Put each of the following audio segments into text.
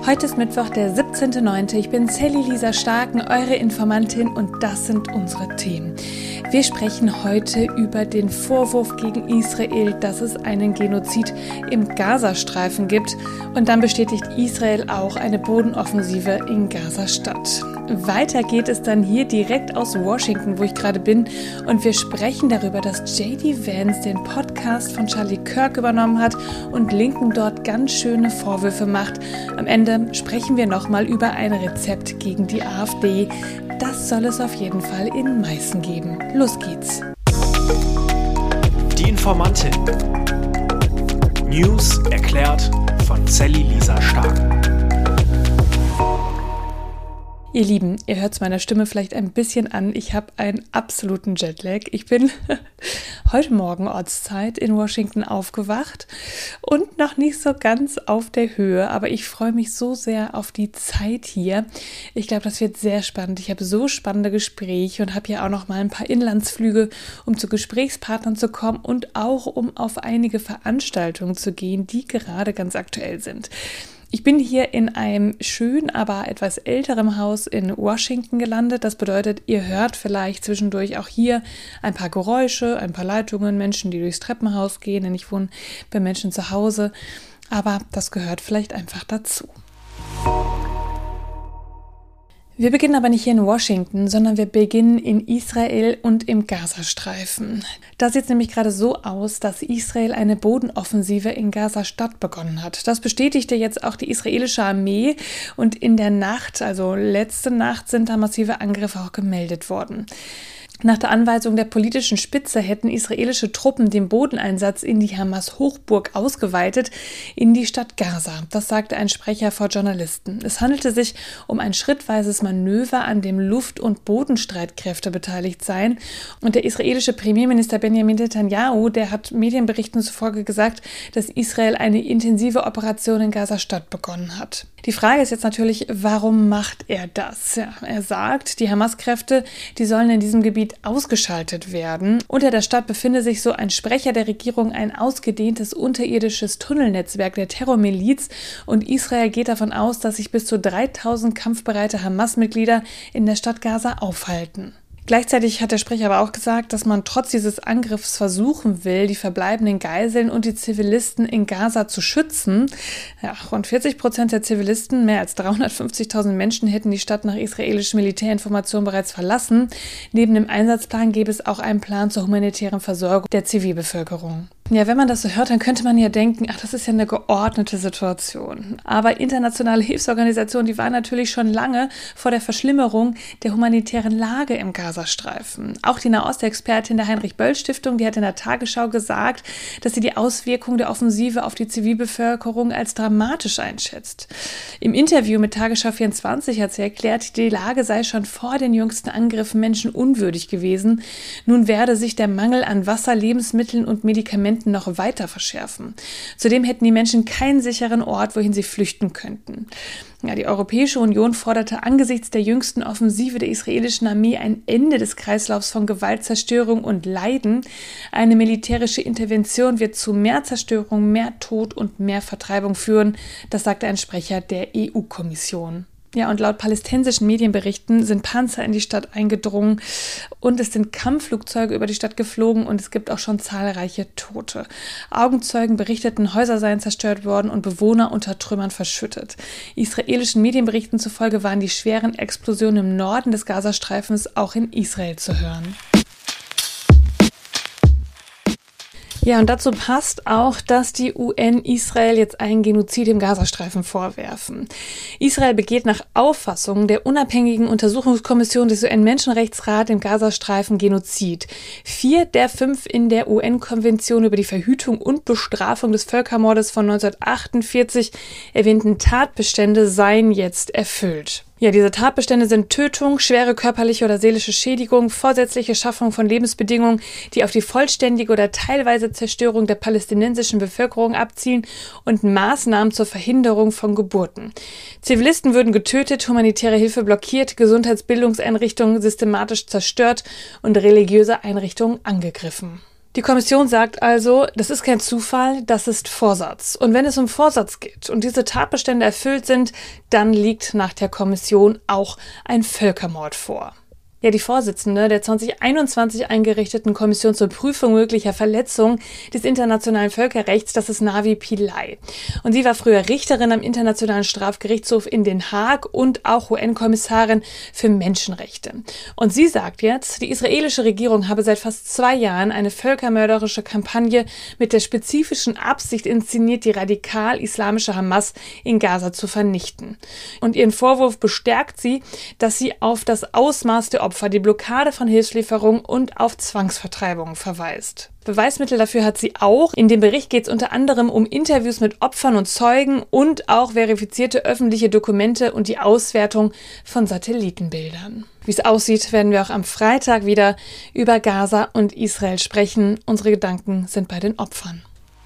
Heute ist Mittwoch, der 17.09. Ich bin Sally Lisa Starken, eure Informantin, und das sind unsere Themen. Wir sprechen heute über den Vorwurf gegen Israel, dass es einen Genozid im Gazastreifen gibt, und dann bestätigt Israel auch eine Bodenoffensive in Gaza-Stadt. Weiter geht es dann hier direkt aus Washington, wo ich gerade bin, und wir sprechen darüber, dass J.D. Vance den Podcast von Charlie Kirk übernommen hat und Linken dort ganz schöne Vorwürfe macht. Am Ende sprechen wir nochmal über ein Rezept gegen die AfD. Das soll es auf jeden Fall in Meißen geben. Los geht's. Die Informantin. News erklärt von Sally Lisa Starken. Ihr Lieben, ihr hört es meiner Stimme vielleicht ein bisschen an. Ich habe einen absoluten Jetlag. Ich bin heute Morgen Ortszeit in Washington aufgewacht und noch nicht so ganz auf der Höhe. Aber ich freue mich so sehr auf die Zeit hier. Ich glaube, das wird sehr spannend. Ich habe so spannende Gespräche und habe hier auch noch mal ein paar Inlandsflüge, um zu Gesprächspartnern zu kommen und auch um auf einige Veranstaltungen zu gehen, die gerade ganz aktuell sind. Ich bin hier in einem schönen, aber etwas älteren Haus in Washington gelandet. Das bedeutet, ihr hört vielleicht zwischendurch auch hier ein paar Geräusche, ein paar Leitungen, Menschen, die durchs Treppenhaus gehen, denn ich wohne bei Menschen zu Hause. Aber das gehört vielleicht einfach dazu. Wir beginnen aber nicht hier in Washington, sondern wir beginnen in Israel und im Gazastreifen. Da sieht es nämlich gerade so aus, dass Israel eine Bodenoffensive in Gaza-Stadt begonnen hat. Das bestätigte jetzt auch die israelische Armee, und in der Nacht, also letzte Nacht, sind da massive Angriffe auch gemeldet worden. Nach der Anweisung der politischen Spitze hätten israelische Truppen den Bodeneinsatz in die Hamas-Hochburg ausgeweitet in die Stadt Gaza. Das sagte ein Sprecher vor Journalisten. Es handelte sich um ein schrittweises Manöver, an dem Luft- und Bodenstreitkräfte beteiligt seien. Und der israelische Premierminister Benjamin Netanyahu, der hat Medienberichten zufolge gesagt, dass Israel eine intensive Operation in Gaza-Stadt begonnen hat. Die Frage ist jetzt natürlich, warum macht er das? Ja, er sagt, die Hamas-Kräfte, die sollen in diesem Gebiet ausgeschaltet werden. Unter der Stadt befinde sich, so ein Sprecher der Regierung, ein ausgedehntes unterirdisches Tunnelnetzwerk der Terrormiliz, und Israel geht davon aus, dass sich bis zu 3000 kampfbereite Hamas-Mitglieder in der Stadt Gaza aufhalten. Gleichzeitig hat der Sprecher aber auch gesagt, dass man trotz dieses Angriffs versuchen will, die verbleibenden Geiseln und die Zivilisten in Gaza zu schützen. Ja, rund 40% der Zivilisten, mehr als 350.000 Menschen, hätten die Stadt nach israelischen Militärinformationen bereits verlassen. Neben dem Einsatzplan gäbe es auch einen Plan zur humanitären Versorgung der Zivilbevölkerung. Ja, wenn man das so hört, dann könnte man ja denken, ach, das ist ja eine geordnete Situation. Aber internationale Hilfsorganisationen, die waren natürlich schon lange vor der Verschlimmerung der humanitären Lage im Gazastreifen. Auch die Nahostexpertin der Heinrich-Böll-Stiftung, die hat in der Tagesschau gesagt, dass sie die Auswirkungen der Offensive auf die Zivilbevölkerung als dramatisch einschätzt. Im Interview mit Tagesschau 24 hat sie erklärt, die Lage sei schon vor den jüngsten Angriffen menschenunwürdig gewesen. Nun werde sich der Mangel an Wasser, Lebensmitteln und Medikamenten noch weiter verschärfen. Zudem hätten die Menschen keinen sicheren Ort, wohin sie flüchten könnten. Ja, die Europäische Union forderte angesichts der jüngsten Offensive der israelischen Armee ein Ende des Kreislaufs von Gewalt, Zerstörung und Leiden. Eine militärische Intervention wird zu mehr Zerstörung, mehr Tod und mehr Vertreibung führen. Das sagte ein Sprecher der EU-Kommission. Ja, und laut palästinensischen Medienberichten sind Panzer in die Stadt eingedrungen und es sind Kampfflugzeuge über die Stadt geflogen, und es gibt auch schon zahlreiche Tote. Augenzeugen berichteten, Häuser seien zerstört worden und Bewohner unter Trümmern verschüttet. Israelischen Medienberichten zufolge waren die schweren Explosionen im Norden des Gazastreifens auch in Israel zu hören. Ja, und dazu passt auch, dass die UN Israel jetzt einen Genozid im Gazastreifen vorwerfen. Israel begeht nach Auffassung der unabhängigen Untersuchungskommission des UN-Menschenrechtsrats im Gazastreifen Genozid. 4 der 5 in der UN-Konvention über die Verhütung und Bestrafung des Völkermordes von 1948 erwähnten Tatbestände seien jetzt erfüllt. Ja, diese Tatbestände sind Tötung, schwere körperliche oder seelische Schädigung, vorsätzliche Schaffung von Lebensbedingungen, die auf die vollständige oder teilweise Zerstörung der palästinensischen Bevölkerung abzielen, und Maßnahmen zur Verhinderung von Geburten. Zivilisten würden getötet, humanitäre Hilfe blockiert, Gesundheitsbildungseinrichtungen systematisch zerstört und religiöse Einrichtungen angegriffen. Die Kommission sagt also, das ist kein Zufall, das ist Vorsatz. Und wenn es um Vorsatz geht und diese Tatbestände erfüllt sind, dann liegt nach der Kommission auch ein Völkermord vor. Ja, die Vorsitzende der 2021 eingerichteten Kommission zur Prüfung möglicher Verletzungen des internationalen Völkerrechts, das ist Navi Pillay. Und sie war früher Richterin am Internationalen Strafgerichtshof in Den Haag und auch UN-Kommissarin für Menschenrechte. Und sie sagt jetzt, die israelische Regierung habe seit fast 2 Jahren eine völkermörderische Kampagne mit der spezifischen Absicht inszeniert, die radikal-islamische Hamas in Gaza zu vernichten. Und ihren Vorwurf bestärkt sie, dass sie auf das Ausmaß der Opfer, die Blockade von Hilfslieferungen und auf Zwangsvertreibungen verweist. Beweismittel dafür hat sie auch. In dem Bericht geht es unter anderem um Interviews mit Opfern und Zeugen und auch verifizierte öffentliche Dokumente und die Auswertung von Satellitenbildern. Wie es aussieht, werden wir auch am Freitag wieder über Gaza und Israel sprechen. Unsere Gedanken sind bei den Opfern.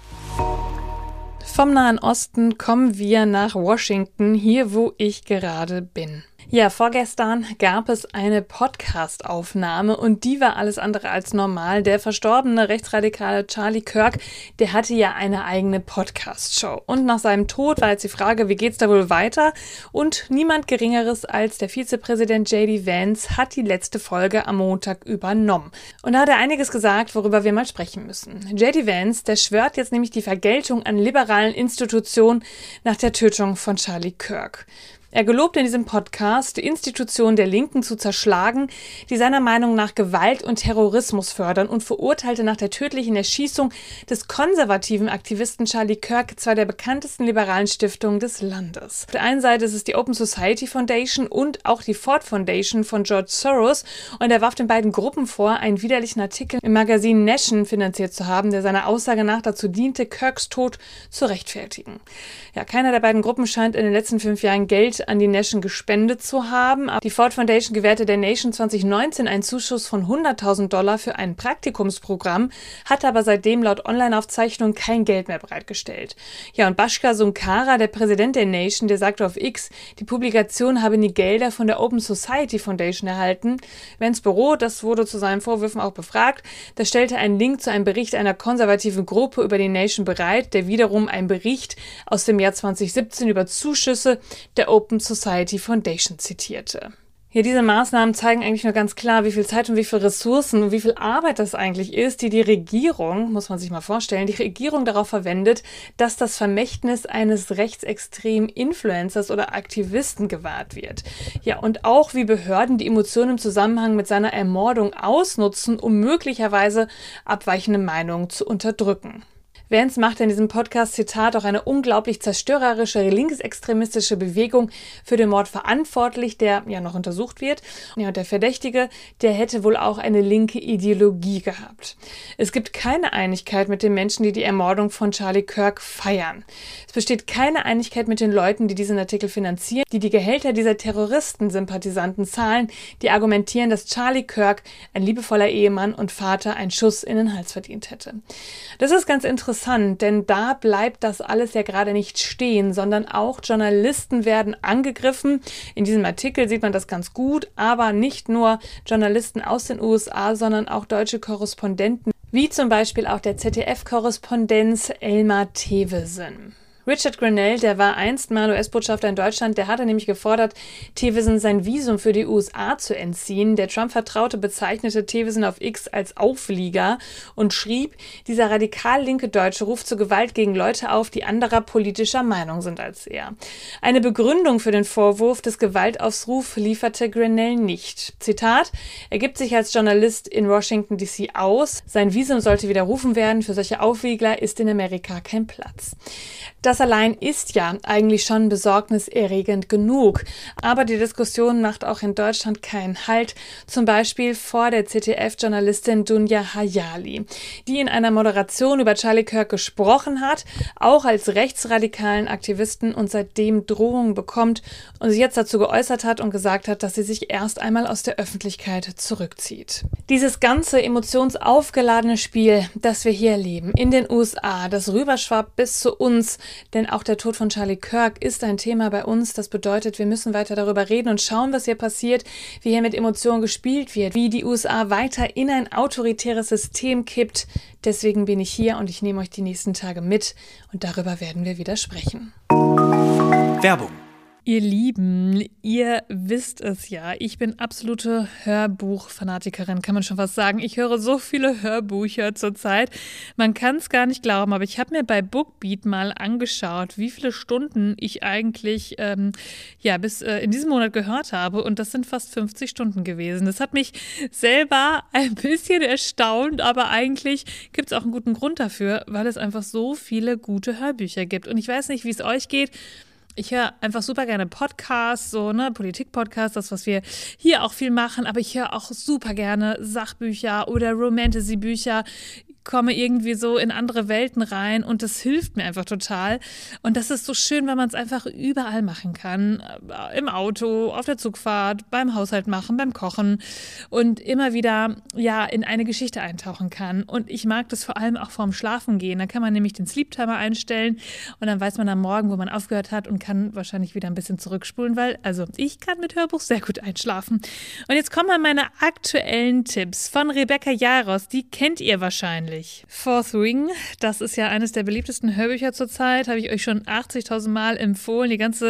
Vom Nahen Osten kommen wir nach Washington, hier wo ich gerade bin. Ja, vorgestern gab es eine Podcast-Aufnahme und die war alles andere als normal. Der verstorbene rechtsradikale Charlie Kirk, der hatte ja eine eigene Podcast-Show. Und nach seinem Tod war jetzt die Frage, wie geht's da wohl weiter? Und niemand Geringeres als der Vizepräsident J.D. Vance hat die letzte Folge am Montag übernommen. Und da hat er einiges gesagt, worüber wir mal sprechen müssen. J.D. Vance, der schwört jetzt nämlich die Vergeltung an liberalen Institutionen nach der Tötung von Charlie Kirk. Er gelobte in diesem Podcast, die Institutionen der Linken zu zerschlagen, die seiner Meinung nach Gewalt und Terrorismus fördern und verurteilte nach der tödlichen Erschießung des konservativen Aktivisten Charlie Kirk zwei der bekanntesten liberalen Stiftungen des Landes. Auf der einen Seite ist es die Open Society Foundation und auch die Ford Foundation von George Soros und er warf den beiden Gruppen vor, einen widerlichen Artikel im Magazin Nation finanziert zu haben, der seiner Aussage nach dazu diente, Kirks Tod zu rechtfertigen. Ja, keiner der beiden Gruppen scheint in den letzten 5 Jahren Geld an die Nation gespendet zu haben. Die Ford Foundation gewährte der Nation 2019 einen Zuschuss von $100.000 für ein Praktikumsprogramm, hat aber seitdem laut Online-Aufzeichnungen kein Geld mehr bereitgestellt. Ja, und Bhaskar Sunkara, der Präsident der Nation, der sagte auf X, die Publikation habe nie Gelder von der Open Society Foundation erhalten. Vance Büro, das wurde zu seinen Vorwürfen auch befragt, das stellte einen Link zu einem Bericht einer konservativen Gruppe über die Nation bereit, der wiederum einen Bericht aus dem Jahr 2017 über Zuschüsse der Open Society Foundation zitierte. Ja, diese Maßnahmen zeigen eigentlich nur ganz klar, wie viel Zeit und wie viel Ressourcen und wie viel Arbeit das eigentlich ist, die Regierung, muss man sich mal vorstellen, die Regierung darauf verwendet, dass das Vermächtnis eines rechtsextremen Influencers oder Aktivisten gewahrt wird. Ja, und auch wie Behörden die Emotionen im Zusammenhang mit seiner Ermordung ausnutzen, um möglicherweise abweichende Meinungen zu unterdrücken. Vance machte in diesem Podcast, Zitat, auch eine unglaublich zerstörerische linksextremistische Bewegung für den Mord verantwortlich, der ja noch untersucht wird. Ja, und der Verdächtige, der hätte wohl auch eine linke Ideologie gehabt. Es gibt keine Einigkeit mit den Menschen, die die Ermordung von Charlie Kirk feiern. Es besteht keine Einigkeit mit den Leuten, die diesen Artikel finanzieren, die die Gehälter dieser Terroristensympathisanten zahlen, die argumentieren, dass Charlie Kirk, ein liebevoller Ehemann und Vater, einen Schuss in den Hals verdient hätte. Das ist ganz interessant, denn da bleibt das alles ja gerade nicht stehen, sondern auch Journalisten werden angegriffen. In diesem Artikel sieht man das ganz gut, aber nicht nur Journalisten aus den USA, sondern auch deutsche Korrespondenten, wie zum Beispiel auch der ZDF-Korrespondenz Elmar Thewissen. Richard Grenell, der war einst mal US-Botschafter in Deutschland, der hatte nämlich gefordert, Thewissen sein Visum für die USA zu entziehen. Der Trump-Vertraute bezeichnete Thewissen auf X als Auflieger und schrieb, dieser radikal linke Deutsche ruft zur Gewalt gegen Leute auf, die anderer politischer Meinung sind als er. Eine Begründung für den Vorwurf des Gewaltaufrufs lieferte Grenell nicht. Zitat, er gibt sich als Journalist in Washington D.C. aus, sein Visum sollte widerrufen werden, für solche Aufwiegler ist in Amerika kein Platz. Das allein ist ja eigentlich schon besorgniserregend genug. Aber die Diskussion macht auch in Deutschland keinen Halt. Zum Beispiel vor der ZDF-Journalistin Dunja Hayali, die in einer Moderation über Charlie Kirk gesprochen hat, auch als rechtsradikalen Aktivisten und seitdem Drohungen bekommt und sich jetzt dazu geäußert hat und gesagt hat, dass sie sich erst einmal aus der Öffentlichkeit zurückzieht. Dieses ganze emotionsaufgeladene Spiel, das wir hier erleben, in den USA, das rüberschwappt bis zu uns, denn auch der Tod von Charlie Kirk ist ein Thema bei uns. Das bedeutet, wir müssen weiter darüber reden und schauen, was hier passiert, wie hier mit Emotionen gespielt wird, wie die USA weiter in ein autoritäres System kippt. Deswegen bin ich hier und ich nehme euch die nächsten Tage mit und darüber werden wir wieder sprechen. Werbung. Ihr Lieben, ihr wisst es ja, ich bin absolute Hörbuchfanatikerin, kann man schon fast sagen. Ich höre so viele Hörbücher zurzeit, man kann es gar nicht glauben, aber ich habe mir bei Bookbeat mal angeschaut, wie viele Stunden ich eigentlich bis in diesem Monat gehört habe und das sind fast 50 Stunden gewesen. Das hat mich selber ein bisschen erstaunt, aber eigentlich gibt es auch einen guten Grund dafür, weil es einfach so viele gute Hörbücher gibt und ich weiß nicht, wie es euch geht. Ich höre einfach super gerne Podcasts, Politik-Podcasts, das, was wir hier auch viel machen, aber ich höre auch super gerne Sachbücher oder Romantasy-Bücher, komme irgendwie so in andere Welten rein und das hilft mir einfach total. Und das ist so schön, weil man es einfach überall machen kann. Im Auto, auf der Zugfahrt, beim Haushalt machen, beim Kochen und immer wieder in eine Geschichte eintauchen kann. Und ich mag das vor allem auch vorm Schlafen gehen. Da kann man nämlich den Sleep-Timer einstellen und dann weiß man am Morgen, wo man aufgehört hat und kann wahrscheinlich wieder ein bisschen zurückspulen, weil ich kann mit Hörbuch sehr gut einschlafen. Und jetzt kommen mal meine aktuellen Tipps von Rebecca Yarros. Die kennt ihr wahrscheinlich. Fourth Ring, das ist ja eines der beliebtesten Hörbücher zurzeit, habe ich euch schon 80.000 Mal empfohlen. Die ganze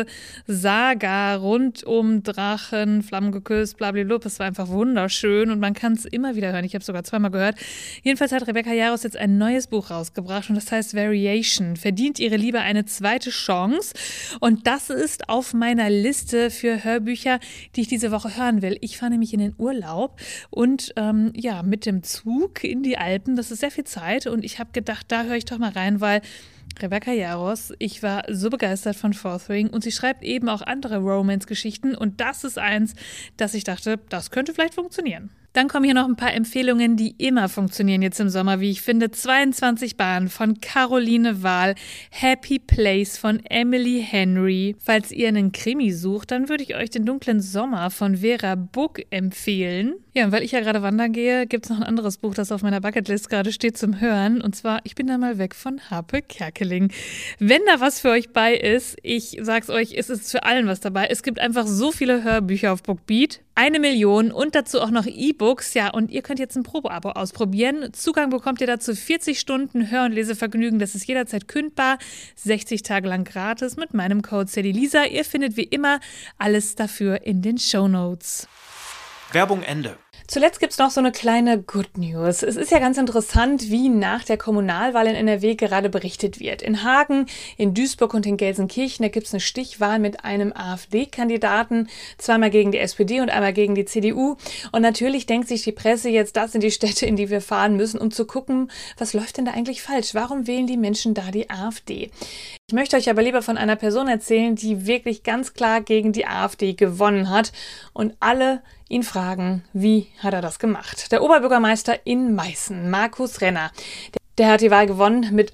Saga rund um Drachen, Flammen geküsst, blablabla, das war einfach wunderschön und man kann es immer wieder hören. Ich habe es sogar zweimal gehört. Jedenfalls hat Rebecca Yarros jetzt ein neues Buch rausgebracht und das heißt Variation. Verdient ihre Liebe eine zweite Chance? Und das ist auf meiner Liste für Hörbücher, die ich diese Woche hören will. Ich fahre nämlich in den Urlaub und mit dem Zug in die Alpen, das ist sehr viel Zeit und ich habe gedacht, da höre ich doch mal rein, weil Rebecca Yarros, ich war so begeistert von Fourth Ring und sie schreibt eben auch andere Romance-Geschichten und das ist eins, dass ich dachte, das könnte vielleicht funktionieren. Dann kommen hier noch ein paar Empfehlungen, die immer funktionieren jetzt im Sommer, wie ich finde. 22 Bahnen von Caroline Wahl, Happy Place von Emily Henry. Falls ihr einen Krimi sucht, dann würde ich euch den dunklen Sommer von Vera Book empfehlen. Ja, und weil ich ja gerade wandern gehe, gibt es noch ein anderes Buch, das auf meiner Bucketlist gerade steht zum Hören. Und zwar, ich bin da mal weg von Harpe Kerkeling. Wenn da was für euch bei ist, ich sag's euch, es ist für allen was dabei. Es gibt einfach so viele Hörbücher auf Bookbeat. 1 Million und dazu auch noch E-Books. Ja, und ihr könnt jetzt ein Probeabo ausprobieren. Zugang bekommt ihr dazu 40 Stunden Hör- und Lesevergnügen. Das ist jederzeit kündbar. 60 Tage lang gratis mit meinem Code SallyLisa. Ihr findet wie immer alles dafür in den Shownotes. Werbung Ende. Zuletzt gibt es noch so eine kleine Good News. Es ist ja ganz interessant, wie nach der Kommunalwahl in NRW gerade berichtet wird. In Hagen, in Duisburg und in Gelsenkirchen, da gibt es eine Stichwahl mit einem AfD-Kandidaten, zweimal gegen die SPD und einmal gegen die CDU. Und natürlich denkt sich die Presse jetzt, das sind die Städte, in die wir fahren müssen, um zu gucken, was läuft denn da eigentlich falsch? Warum wählen die Menschen da die AfD? Ich möchte euch aber lieber von einer Person erzählen, die wirklich ganz klar gegen die AfD gewonnen hat und alle ihn fragen, wie hat er das gemacht? Der Oberbürgermeister in Meißen, Markus Renner, der hat die Wahl gewonnen mit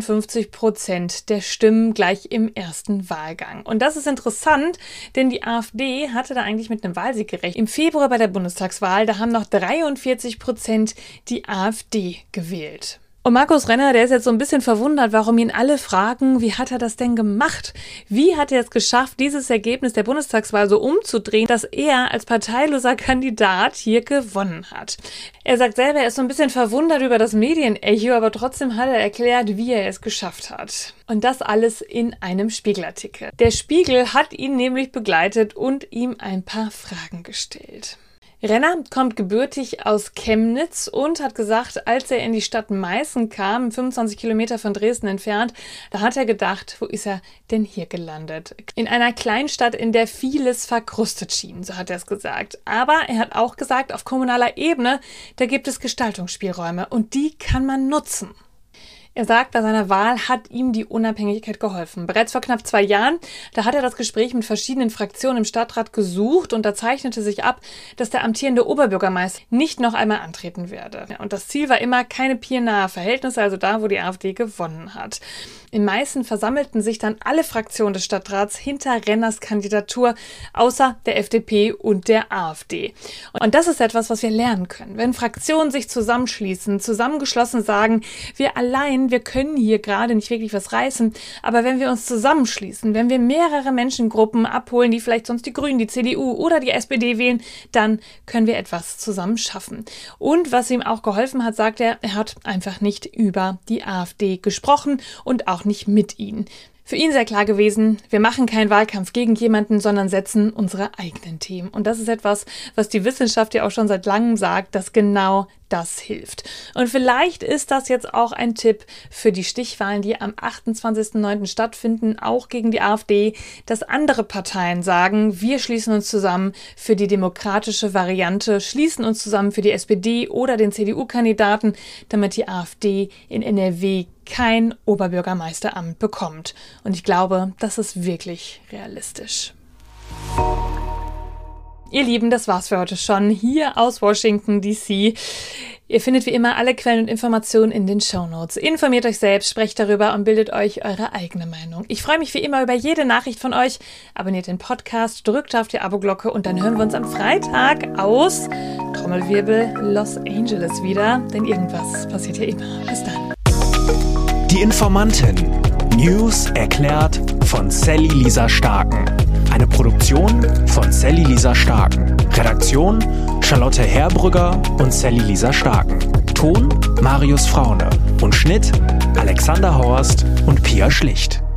58% der Stimmen gleich im ersten Wahlgang. Und das ist interessant, denn die AfD hatte da eigentlich mit einem Wahlsieg gerechnet. Im Februar bei der Bundestagswahl, da haben noch 43% die AfD gewählt. Und Markus Renner, der ist jetzt so ein bisschen verwundert, warum ihn alle fragen, wie hat er das denn gemacht? Wie hat er es geschafft, dieses Ergebnis der Bundestagswahl so umzudrehen, dass er als parteiloser Kandidat hier gewonnen hat? Er sagt selber, er ist so ein bisschen verwundert über das Medienecho, aber trotzdem hat er erklärt, wie er es geschafft hat. Und das alles in einem Spiegelartikel. Der Spiegel hat ihn nämlich begleitet und ihm ein paar Fragen gestellt. Renner kommt gebürtig aus Chemnitz und hat gesagt, als er in die Stadt Meißen kam, 25 Kilometer von Dresden entfernt, da hat er gedacht, wo ist er denn hier gelandet? In einer Kleinstadt, in der vieles verkrustet schien, so hat er es gesagt. Aber er hat auch gesagt, auf kommunaler Ebene, da gibt es Gestaltungsspielräume und die kann man nutzen. Er sagt, bei seiner Wahl hat ihm die Unabhängigkeit geholfen. Bereits vor knapp 2 Jahren, da hat er das Gespräch mit verschiedenen Fraktionen im Stadtrat gesucht und da zeichnete sich ab, dass der amtierende Oberbürgermeister nicht noch einmal antreten werde. Und das Ziel war immer keine peernahe Verhältnisse, also da, wo die AfD gewonnen hat. In Meißen versammelten sich dann alle Fraktionen des Stadtrats hinter Renners Kandidatur, außer der FDP und der AfD. Und das ist etwas, was wir lernen können. Wenn Fraktionen sich zusammenschließen, zusammengeschlossen sagen, wir allein erkennen, wir können hier gerade nicht wirklich was reißen, aber wenn wir uns zusammenschließen, wenn wir mehrere Menschengruppen abholen, die vielleicht sonst die Grünen, die CDU oder die SPD wählen, dann können wir etwas zusammen schaffen. Und was ihm auch geholfen hat, sagt er hat einfach nicht über die AfD gesprochen und auch nicht mit ihnen. Für ihn sehr klar gewesen, wir machen keinen Wahlkampf gegen jemanden, sondern setzen unsere eigenen Themen. Und das ist etwas, was die Wissenschaft ja auch schon seit langem sagt, dass genau das hilft. Und vielleicht ist das jetzt auch ein Tipp für die Stichwahlen, die am 28.09. stattfinden, auch gegen die AfD, dass andere Parteien sagen, wir schließen uns zusammen für die demokratische Variante, schließen uns zusammen für die SPD oder den CDU-Kandidaten, damit die AfD in NRW kein Oberbürgermeisteramt bekommt. Und ich glaube, das ist wirklich realistisch. Ihr Lieben, das war's für heute schon hier aus Washington DC. Ihr findet wie immer alle Quellen und Informationen in den Shownotes. Informiert euch selbst, sprecht darüber und bildet euch eure eigene Meinung. Ich freue mich wie immer über jede Nachricht von euch. Abonniert den Podcast, drückt auf die Abo-Glocke und dann hören wir uns am Freitag aus Trommelwirbel Los Angeles wieder. Denn irgendwas passiert hier immer. Bis dann. Die Informantin. News erklärt von Sally Lisa Starken. Eine Produktion von Sally Lisa Starken. Redaktion Charlotte Herbrügger und Sally Lisa Starken. Ton Marius Fraune. Und Schnitt Alexander Horst und Pia Schlicht.